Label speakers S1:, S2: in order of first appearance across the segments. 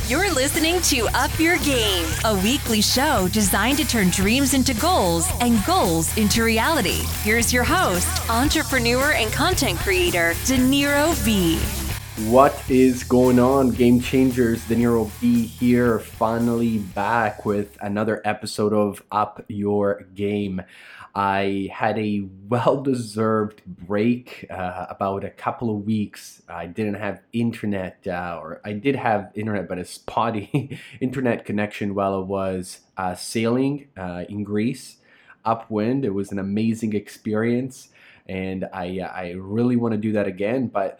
S1: You're listening to Up Your Game, a weekly show designed to turn dreams into goals and goals into reality. Here's your host, entrepreneur and content creator, Dinero V.
S2: What is going on, Game Changers? Dinero V here, finally back with another episode of Up Your Game. I had a well-deserved break about a couple of weeks. I didn't have internet, or I did have internet, but a spotty internet connection while I was sailing in Greece, upwind. It was an amazing experience, and I really want to do that again, but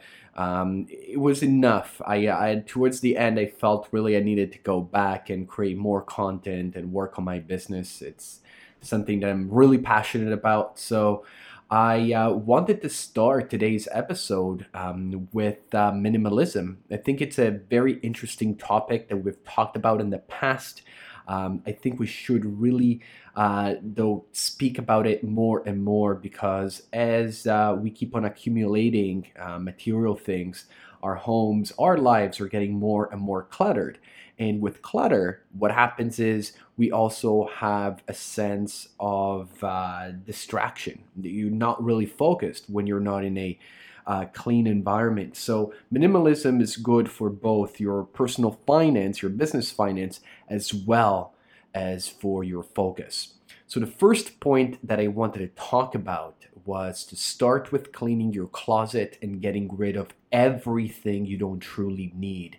S2: it was enough. I towards the end, I felt really I needed to go back and create more content and work on my business. It's something that I'm really passionate about. So I wanted to start today's episode with minimalism. I think it's a very interesting topic that we've talked about in the past. I think we should really, though, speak about it more and more, because as we keep on accumulating material things, our homes, our lives are getting more and more cluttered. And with clutter, what happens is we also have a sense of distraction. You're not really focused when you're not in a clean environment. So minimalism is good for both your personal finance, your business finance, as well as for your focus. So the first point that I wanted to talk about was to start with cleaning your closet and getting rid of everything you don't truly need.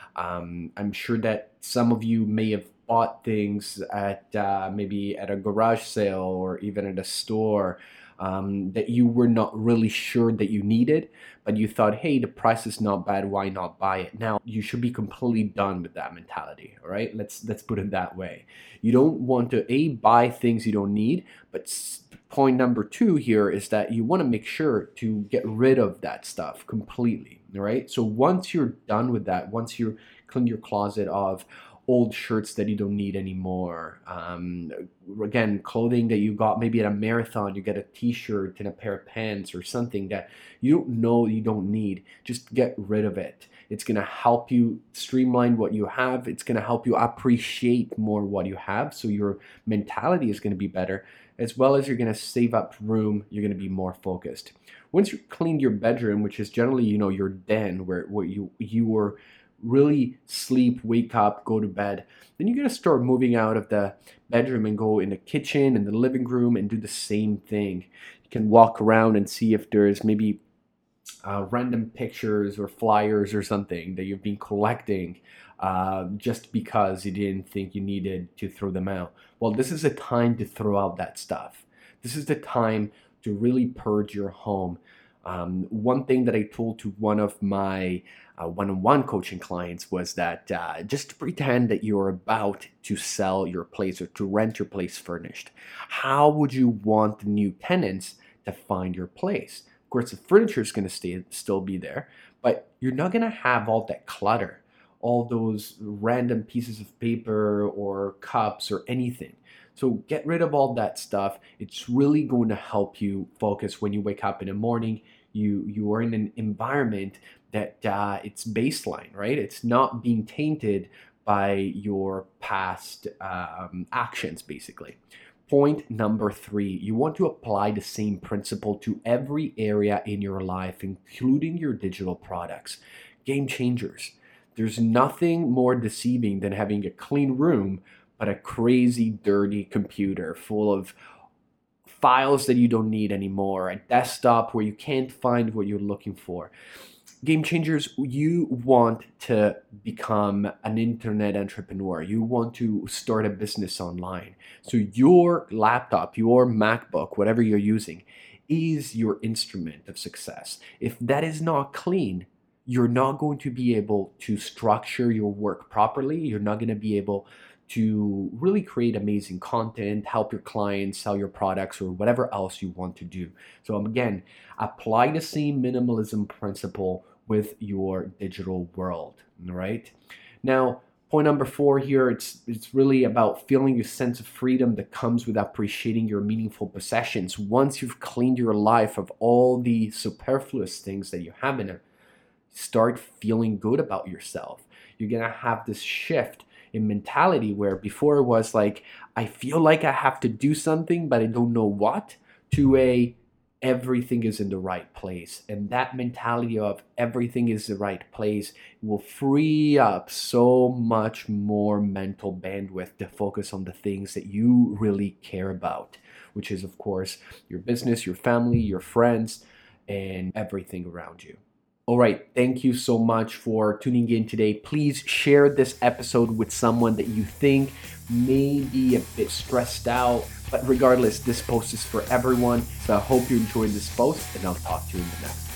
S2: I'm sure that some of you may have bought things at maybe at a garage sale or even at a store that you were not really sure that you needed, but you thought, hey, the price is not bad, why not buy it? Now, you should be completely done with that mentality, all right? Let's put it that way. You don't want to, buy things you don't need, but point number two here is that you want to make sure to get rid of that stuff completely, all right? So once you're done with that, once you clean your closet of old shirts that you don't need anymore, again, clothing that you got maybe at a marathon, you get a t-shirt and a pair of pants or something that you don't know you don't need, just get rid of it. It's going to help you streamline what you have. It's going to help you appreciate more what you have, so your mentality is going to be better, as well as you're going to save up room. You're going to be more focused. Once you cleaned your bedroom, which is generally, your den where you were really sleep, wake up, go to bed, then you're going to start moving out of the bedroom and go in the kitchen and the living room and do the same thing. You can walk around and see if there's maybe random pictures or flyers or something that you've been collecting just because you didn't think you needed to throw them out. Well, this is the time to throw out that stuff. This is the time to really purge your home. One thing that I told to one of my one-on-one coaching clients was that just pretend that you're about to sell your place or to rent your place furnished. How would you want the new tenants to find your place? Of course, the furniture is going to still be there, but you're not going to have all that clutter, all those random pieces of paper or cups or anything. So get rid of all that stuff. It's really going to help you focus when you wake up in the morning. You are in an environment that it's baseline, right? It's not being tainted by your past actions, basically. Point number three, you want to apply the same principle to every area in your life, including your digital products. Game changers. There's nothing more deceiving than having a clean room, but a crazy, dirty computer full of files that you don't need anymore, a desktop where you can't find what you're looking for. Game changers, you want to become an internet entrepreneur. You want to start a business online. So your laptop, your MacBook, whatever you're using, is your instrument of success. If that is not clean, you're not going to be able to structure your work properly. You're not going to be able to really create amazing content, help your clients sell your products or whatever else you want to do. So again, apply the same minimalism principle with your digital world, all right? Now, point number four here, it's really about feeling a sense of freedom that comes with appreciating your meaningful possessions. Once you've cleaned your life of all the superfluous things that you have in it, start feeling good about yourself. You're going to have this shift in mentality where before it was like, I feel like I have to do something, but I don't know what, to everything is in the right place. And that mentality of everything is the right place will free up so much more mental bandwidth to focus on the things that you really care about, which is, of course, your business, your family, your friends, and everything around you. All right, thank you so much for tuning in today. Please share this episode with someone that you think may be a bit stressed out. But regardless, this post is for everyone. So I hope you enjoyed this post, and I'll talk to you in the next.